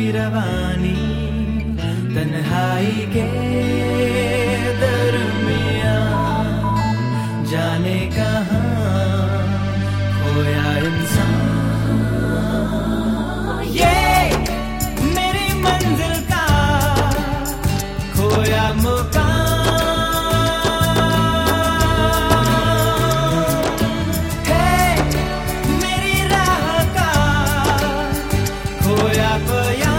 रवानी तन्हाई के दरमियां जाने कहाँ खोया इंसान। ये मेरी मंजिल का खोया मुकाम है, मेरी राह का खोया बयां।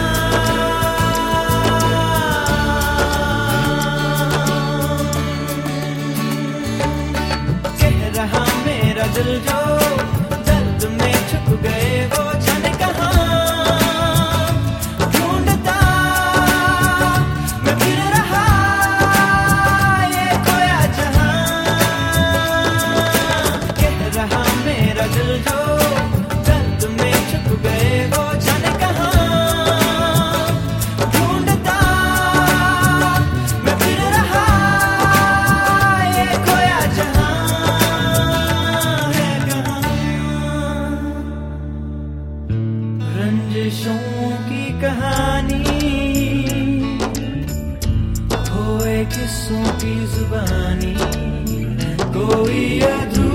कह रहा मेरा दिल जो दर्द में छुप गए वो जाने कहाँ ढूंढता मैं फिर रहा ये खोया जहां। कह रहा मेरा दिल जो दर्द में छुप गए वो जाने कहाँ ढूंढता मैं फिर रहा ये खोया जहां है कहाँ। रंजिशों की कहानी खोए किस्सों की जुबानी कोई अधूरी